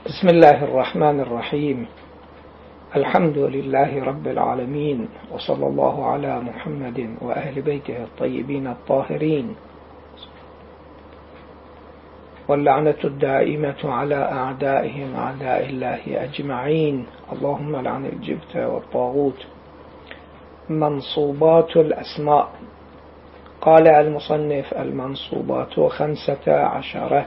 بسم الله الرحمن الرحيم. الحمد لله رب العالمين، وصلى الله على محمد وأهل بيته الطيبين الطاهرين، واللعنة الدائمة على أعدائهم أعداء الله أجمعين. اللهم لعن الجبت والطاغوت. منصوبات الأسماء. قال المصنف: المنصوبات 15.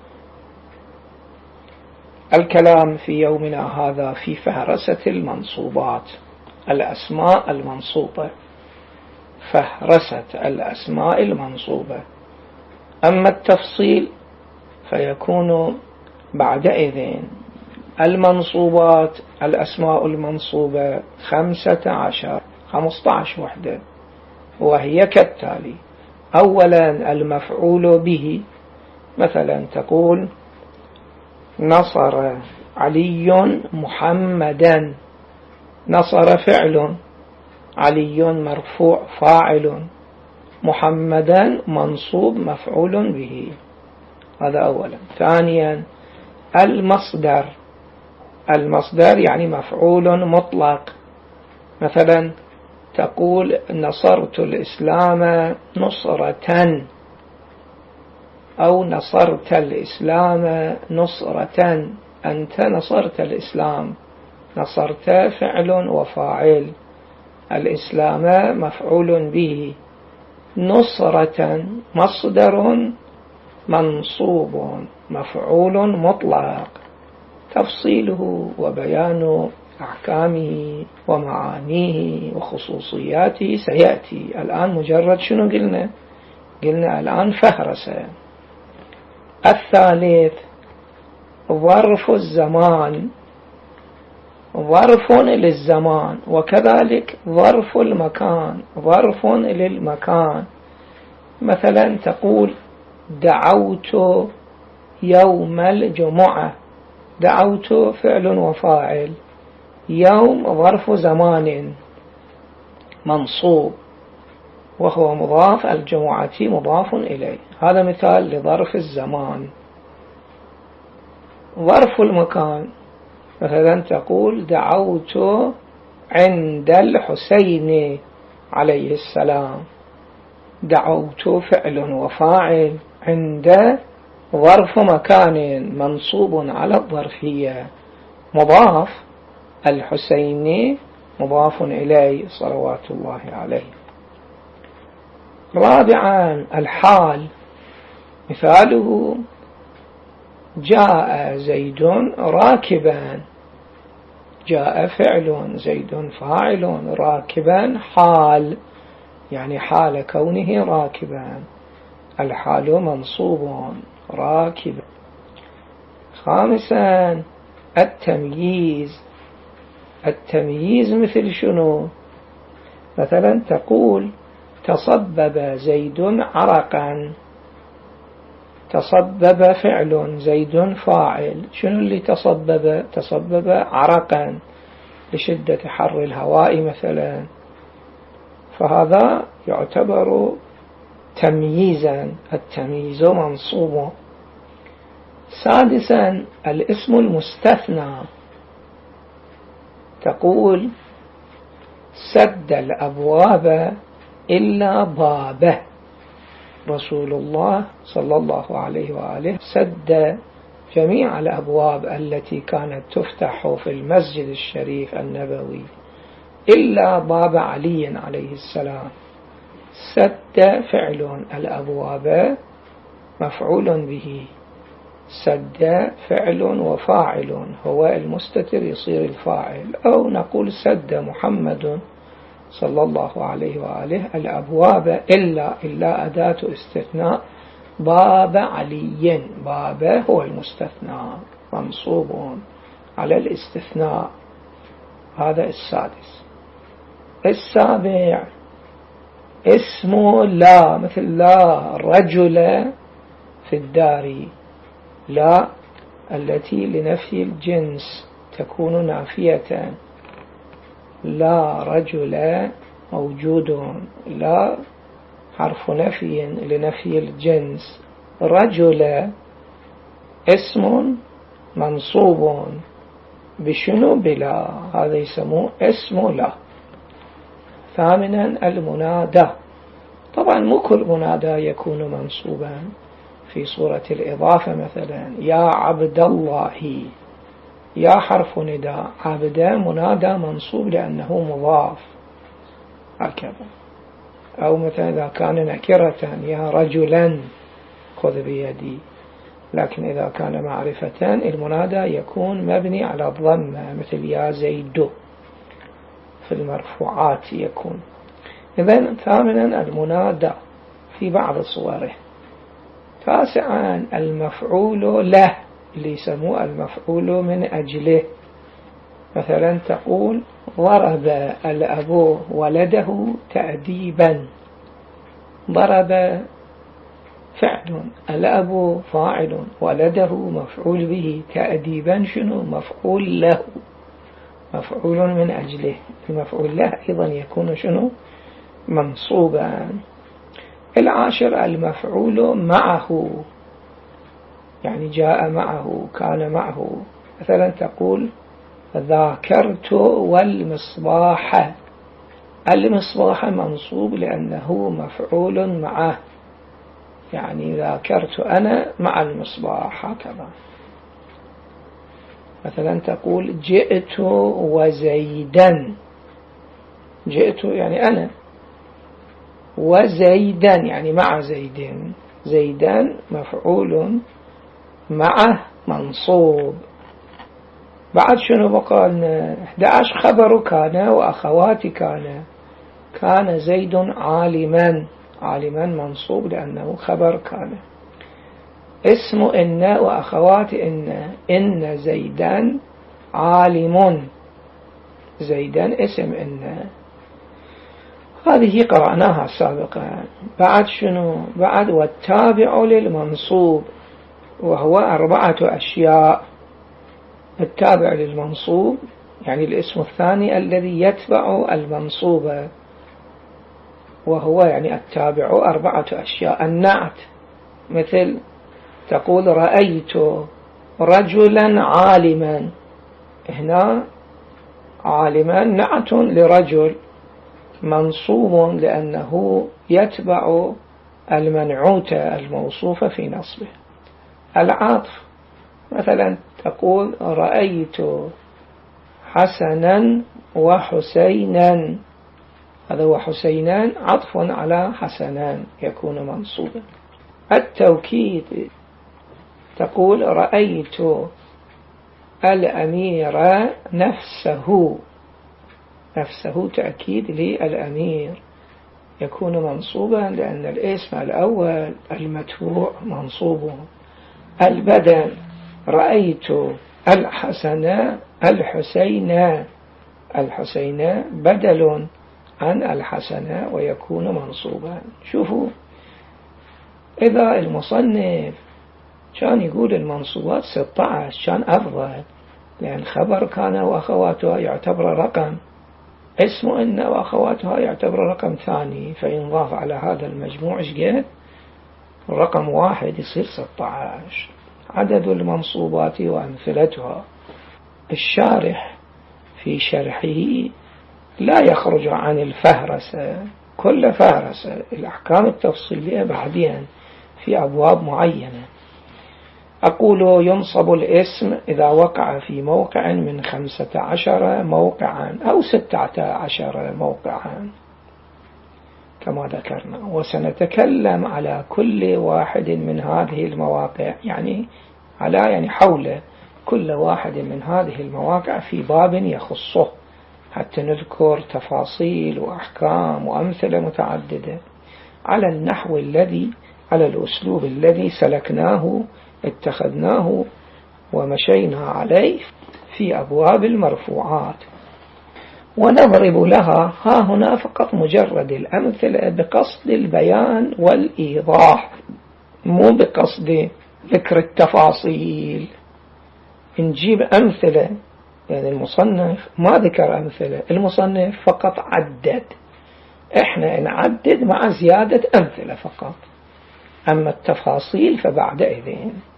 الكلام في يومنا هذا في فهرسة المنصوبات، الأسماء المنصوبة، فهرسة الأسماء المنصوبة. أما التفصيل فيكون بعدئذ. المنصوبات، الأسماء المنصوبة 15 وحدة، وهي كالتالي: أولا المفعول به، مثلا تقول: نصر علي محمدا. نصر فعل، علي مرفوع فاعل، محمدا منصوب مفعول به. هذا أولا. ثانيا المصدر. المصدر يعني مفعول مطلق، مثلا تقول: نصرت الإسلام نصرة، أو نصرت الإسلام نصرة. أنت نصرت الإسلام، نصرت فعل وفاعل، الإسلام مفعول به، نصرة مصدر منصوب مفعول مطلق. تفصيله وبيان أحكامه ومعانيه وخصوصياته سيأتي. الآن مجرد شنو قلنا الآن فهرسة. الثالث ظرف الزمان، ظرف للزمان، وكذلك ظرف المكان، ظرف للمكان. مثلا تقول: دعوت يوم الجمعة. دعوت فعل وفاعل، يوم ظرف زمان منصوب وهو مضاف، الجمعة مضاف إليه. هذا مثال لظرف الزمان. ظرف المكان، مثلا تقول: دعوت عند الحسين عليه السلام. دعوت فعل وفاعل، عند ظرف مكان منصوب على الظرفية، مضاف، الحسين مضاف إليه صلوات الله عليه. رابعا الحال، مثاله: جاء زيد راكبا. جاء فعل، زيد فاعل، راكبا حال، يعني حال كونه راكبا، الحال منصوب راكبا. خامسا التمييز. التمييز مثل شنو؟ مثلا تقول: تصبب زيد عرقا. تصبب فعل، زيد فاعل. شنو اللي تصبب؟ تصبب عرقا لشدة حر الهواء مثلا، فهذا يعتبر تمييزا، التمييز منصوب. سادسا الاسم المستثنى. تقول: سد الأبواب إلا بابه. رسول الله صلى الله عليه وآله سد جميع الأبواب التي كانت تفتح في المسجد الشريف النبوي إلا باب علي عليه السلام. سد فعل، الأبواب مفعول به، سد فعل وفاعل، هو المستتر يصير الفاعل. أو نقول: سد محمد صلى الله عليه وآله الأبواب إلا أداة استثناء باب علي. باب هو المستثنى منصوب على الاستثناء. هذا السادس. السابع اسم لا، مثل لا رجل في الدار. لا التي لنفي الجنس تكون نافية. لا رجل موجود، لا حرف نفي لنفي الجنس. رجل اسم منصوب بشنو؟ بلا، هذا يسموه اسم لا. ثامنا المنادى. طبعا مو كل منادى يكون منصوبا. في صورة الإضافة مثلا يا عبد الله، يا حرف نداء، عبد منادى منصوب لأنه مضاف هكذا. أو مثلا إذا كان نكرة يا رجلا خذ بيدي، لكن إذا كان معرفة المنادى يكون مبني على الضمة مثل يا زيد في المرفوعات يكون. إذن ثامنا المنادى في بعض صوره. تاسعا المفعول له اللي يسموه المفعول من أجله. مثلا تقول ضرب الأب ولده تأديبا. ضرب فعل، الأب فاعل، ولده مفعول به، تأديبا شنو؟ مفعول له، مفعول من أجله. المفعول له أيضا يكون شنو؟ منصوبا. العاشر المفعول معه، يعني جاء معه، كان معه. مثلا تقول ذاكرت والمصباح. المصباح منصوب لأنه مفعول معه، يعني ذاكرت أنا مع المصباح هكذا. مثلا تقول جئت وزيدا. جئت يعني أنا، وزيدا يعني مع زيد. زيدا مفعول معه منصوب. بعد شنو بقى لنا؟ 11 خبر كان وأخوات كان. كان زيد عالما. عالما منصوب لأنه خبر كان. اسم إن وأخوات إن زيدا عالم. زيدا اسم إن. هذه قرأناها سابقا. بعد شنو؟ بعد والتابع للمنصوب، وهو 4 أشياء. التابع للمنصوب يعني الاسم الثاني الذي يتبع المنصوب، وهو يعني التابع 4 أشياء. النعت، مثل تقول رأيت رجلا عالما. هنا عالما نعت لرجل منصوب لأنه يتبع المنعوت الموصوف في نصبه. العطف، مثلا تقول رأيت حسنا وحسينا. هذا وحسينان عطف على حسنان يكون منصوبا. التوكيد، تقول رأيت الأمير نفسه. نفسه تأكيد للأمير يكون منصوبا لأن الاسم الأول المتبوع منصوب. البدن، رأيت الحسن الحسين. الحسين بدل عن الحسن ويكون منصوبا. شوفوا، إذا المصنف كان يقول المنصوبات 16 كان أفضل، لأن خبر كان وأخواتها يعتبر رقم، اسم إن وأخواتها يعتبر رقم ثاني، فإن ضاف على هذا المجموع قد رقم 1 يصير 16. عدد المنصوبات وأمثلتها. الشارح في شرحه لا يخرج عن الفهرسة، كل فهرسة الأحكام التفصيلية بعدين في أبواب معينة. أقول ينصب الاسم إذا وقع في موقع من 15 موقعا أو 16 موقعا كما ذكرنا، وسنتكلم على كل واحد من هذه المواقع، يعني حول كل واحد من هذه المواقع في باب يخصه، حتى نذكر تفاصيل وأحكام وأمثلة متعددة على النحو الذي، على الأسلوب الذي سلكناه اتخذناه ومشينا عليه في أبواب المرفوعات. ونضرب لها ها هنا فقط مجرد الأمثلة بقصد البيان والإيضاح، مو بقصد ذكر التفاصيل. نجيب أمثلة، يعني المصنف ما ذكر أمثلة، المصنف فقط عدد، إحنا نعدد مع زيادة أمثلة فقط، أما التفاصيل فبعدئذ.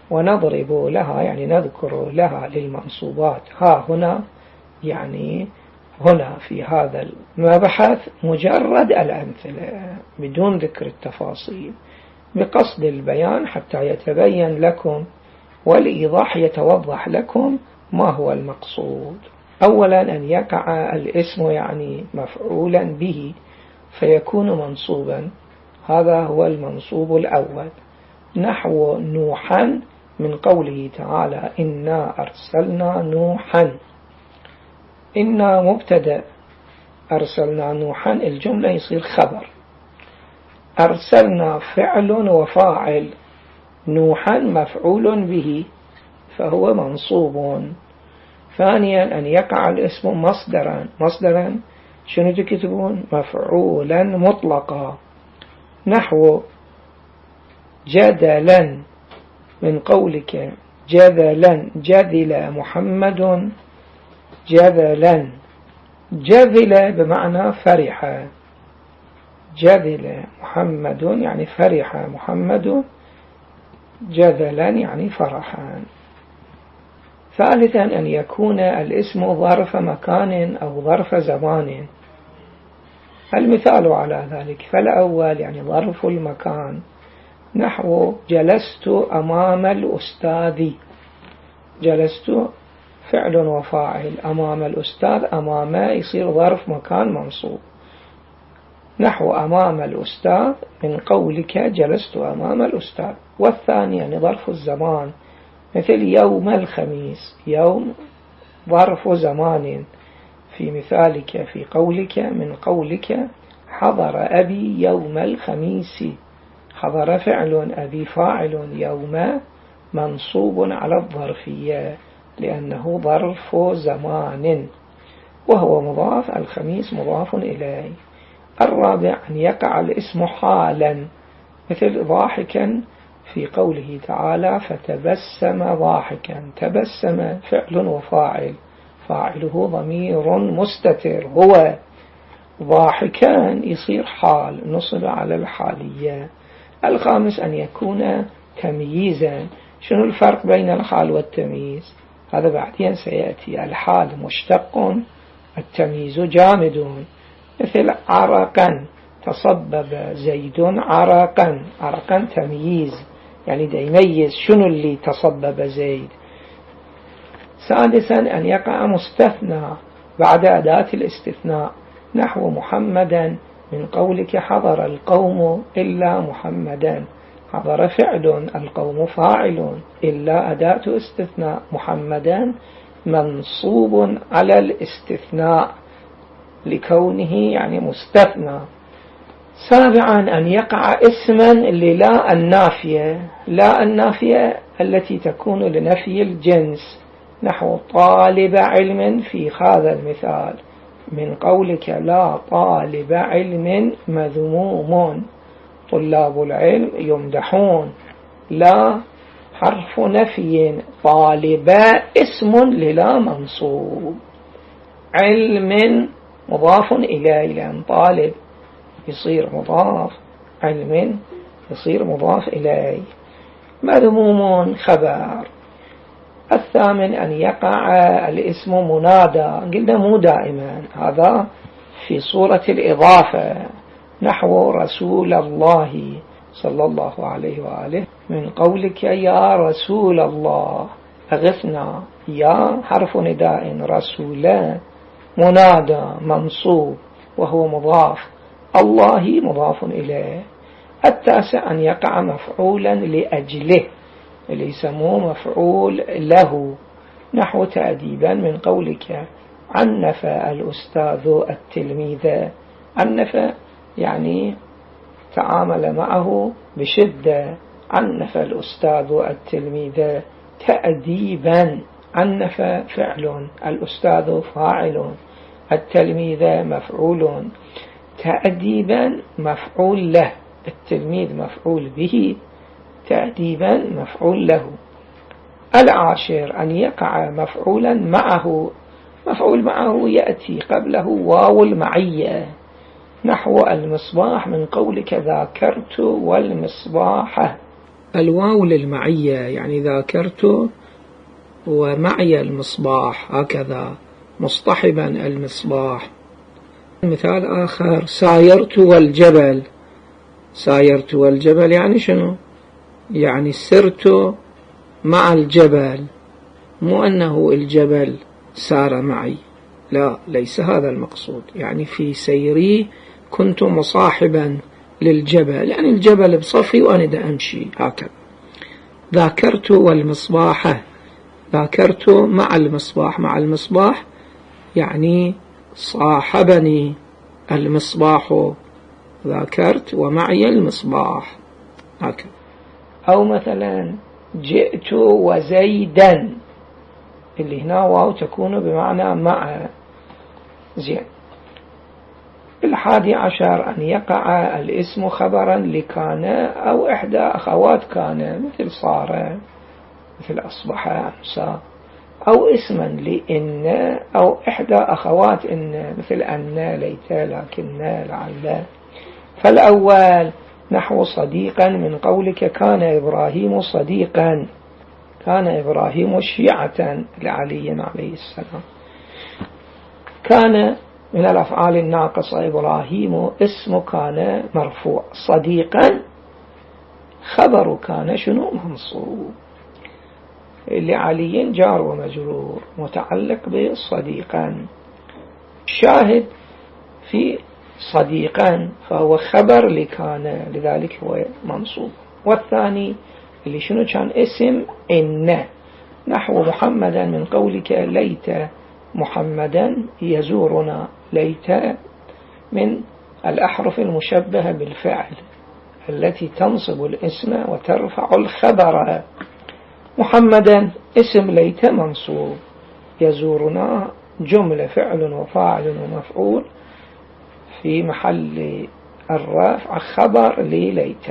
ونضرب لها يعني نذكر لها للمنصوبات ها هنا، يعني هنا في هذا المبحث مجرد الأمثلة بدون ذكر التفاصيل، بقصد البيان حتى يتبين لكم والإيضاح يتوضح لكم ما هو المقصود. أولا أن يقع الاسم يعني مفعولا به فيكون منصوبا، هذا هو المنصوب الأول، نحو نوحا من قوله تعالى إنا أرسلنا نوحا. إنا مبتدأ، أرسلنا نوحا الجملة يصير خبر، أرسلنا فعل وفاعل، نوحا مفعول به فهو منصوب. ثانيا أن يقع الاسم مصدرا شنو تكتبون؟ مفعولا مطلقا، نحو جدلا من قولك جذلا، جذل محمد جذلا، جذل بمعنى فرح، جذل محمد يعني فرح محمد، جذلا يعني فرحا. ثالثا أن يكون الاسم ظرف مكان أو ظرف زمان. المثال على ذلك فالأول يعني ظرف المكان، نحو جلست أمام الأستاذ، جلست فعل وفاعل، أمام الأستاذ أمام يصير ظرف مكان منصوب، نحو أمام الأستاذ من قولك جلست أمام الأستاذ. والثاني يعني ظرف الزمان، مثل يوم الخميس، يوم ظرف زمان، في مثالك في قولك من قولك حضر أبي يوم الخميس، حضر فعل أبي فاعل، يوم منصوب على الظرفية لأنه ظرف زمان وهو مضاف، الخميس مضاف إليه. الرابع أن يقع الاسم حالا، مثل ضاحكا في قوله تعالى فتبسم ضاحكا، تبسم فعل وفاعل، فاعله ضمير مستتر هو، ضاحكان يصير حال نصب على الحالية. الخامس أن يكون تمييزا. شنو الفرق بين الحال والتمييز؟ هذا بعدين سيأتي. الحال مشتق، التمييز جامد، مثل عرقا تصبب زيد عرقا، عرقا تمييز يعني دا يميز شنو اللي تصبب زيد. سادسا أن يقع مستثنى بعد أداة الاستثناء، نحو محمدا من قولك حضر القوم إلا محمدا، حضر فعل القوم فاعل إلا أداة استثناء، محمدا منصوب على الاستثناء لكونه يعني مستثنى. سابعا أن يقع اسما للا النافية، لا النافية التي تكون لنفي الجنس، نحو طالب علم في هذا المثال من قولك لا طالب علم مذموم، طلاب العلم يمدحون، لا حرف نفي، طالب اسم للا منصوب، علم مضاف إليه لأن طالب يصير مضاف، علم يصير مضاف إليه، مذموم خبر. الثامن أن يقع الاسم منادى، قلنا مو دائما، هذا في صورة الإضافة، نحو رسول الله صلى الله عليه وآله من قولك يا رسول الله أغثنا، يا حرف نداء، رسول منادى منصوب وهو مضاف، الله مضاف إليه. التاسع أن يقع مفعولا لأجله اللي يسموه مفعول له، نحو تأديبا من قولك عنف الأستاذ التلميذ، عنف يعني تعامل معه بشدة، عنف الأستاذ التلميذ تأديبا، عنف فعل، الأستاذ فاعل، التلميذ مفعول، تأديبا مفعول له، التلميذ مفعول به، تأديبا مفعول له. العاشر أن يقع مفعولا معه، مفعول معه يأتي قبله واو المعية، نحو المصباح من قولك ذاكرت والمصباح، الواو للمعية، يعني ذاكرت ومعي المصباح، هكذا مصطحبا المصباح. مثال آخر سايرت والجبل. سايرت والجبل يعني شنو؟ يعني سرت مع الجبل، مو أنه الجبل سار معي، لا، ليس هذا المقصود. يعني في سيري كنت مصاحبا للجبل، يعني الجبل بصفي وأنا دا أمشي هكذا. ذاكرت والمصباح، ذاكرت مع المصباح، مع المصباح يعني صاحبني المصباح، ذاكرت ومعي المصباح هكذا. أو مثلا جئت وزيدا، اللي هنا واو تكون بمعنى مع. زين. 11 أن يقع الاسم خبرا لكان أو إحدى أخوات كان، مثل صار، مثل أصبح، أمسى. أو اسما لإن أو إحدى أخوات إن، مثل أن، ليت، لكن، لعل. فالأول نحو صديقا من قولك كان إبراهيم صديقا، كان إبراهيم شيعة لعلي عليه السلام. كان من الأفعال الناقصة. إبراهيم اسم كان مرفوع، صديقا خبر كان شنو؟ منصوب. لعلي جار ومجرور متعلق بصديقا. شاهد في صديقا فهو خبر لكان، لذلك هو منصوب. والثاني اللي شنو كان؟ اسم إن، نحو محمدا من قولك ليت محمدا يزورنا. ليت من الأحرف المشبهة بالفعل التي تنصب الاسم وترفع الخبر. محمدا اسم ليت منصوب، يزورنا جملة فعل وفاعل ومفعول في محل الرفع خبر لليت.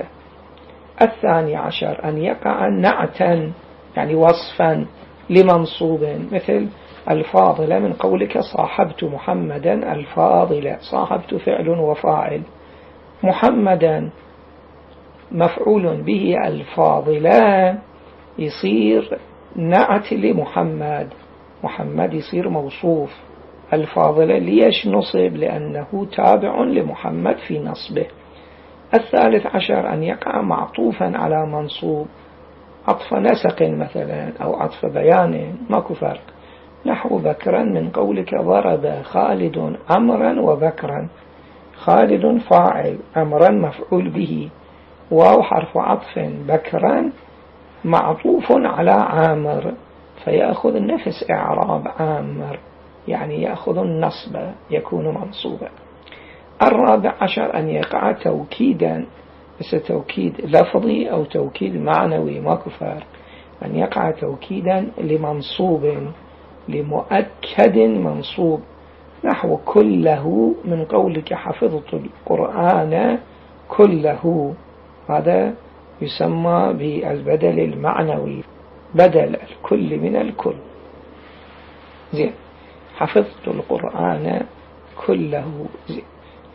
12 أن يقع نعتا، يعني وصفا لمنصوب، مثل الفاضلة من قولك صاحبت محمدا الفاضلة. صاحبت فعل وفاعل، محمدا مفعول به، الفاضلة يصير نعت لمحمد، محمد يصير موصوف. الفاضلة ليش نصب؟ لأنه تابع لمحمد في نصبه. 13 أن يقع معطوفا على منصوب، عطف نسق مثلا أو عطف بيان، ماكو فرق. نحو بكرا من قولك ضرب خالد عمرا وبكرا. خالد فاعل، عمرا مفعول به، واو حرف عطف، بكرا معطوف على عامر، فيأخذ نفس إعراب عامر، يعني يأخذ النصب، يكون منصوبا. 14 أن يقع توكيدا، بس توكيد لفظي أو توكيد معنوي، ماكو فرق. أن يقع توكيدا لمنصوب، لمؤكد منصوب، نحو كله من قولك حفظت القرآن كله. هذا يسمى بالبدل المعنوي، بدل الكل من الكل. زين. حفظت القرآن كله. زين.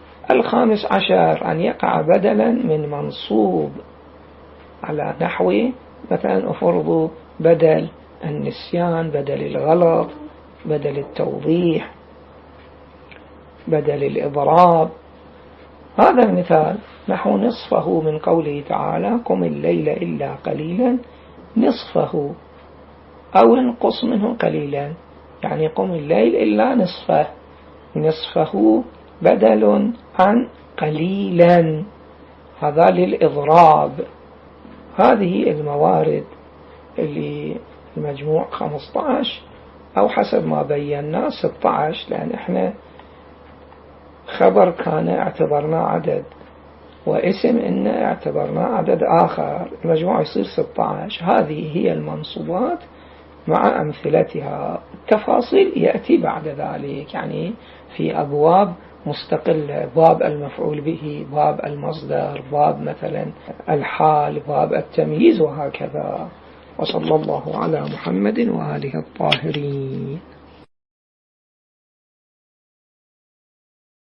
15 أن يقع بدلا من منصوب، على نحو مثلا أفرض بدل النسيان، بدل الغلط، بدل التوضيح، بدل الإضراب. هذا المثال نحو نصفه من قوله تعالى قم الليل إلا قليلا نصفه، أو انقص منه قليلا، يعني قم الليل إلا نصفه. نصفه بدل عن قليلا، هذا للإضراب. هذه الموارد اللي المجموع 15 أو حسب ما بينا 16، لأن احنا خبر كان اعتبرنا عدد، واسم إن اعتبرنا عدد آخر، المجموع يصير 16. هذه هي المنصوبات مع أمثلتها. التفاصيل يأتي بعد ذلك، يعني في أبواب مستقلة، باب المفعول به، باب المصدر، باب مثلا الحال، باب التمييز، وهكذا. وصلى الله على محمد وآله الطاهرين.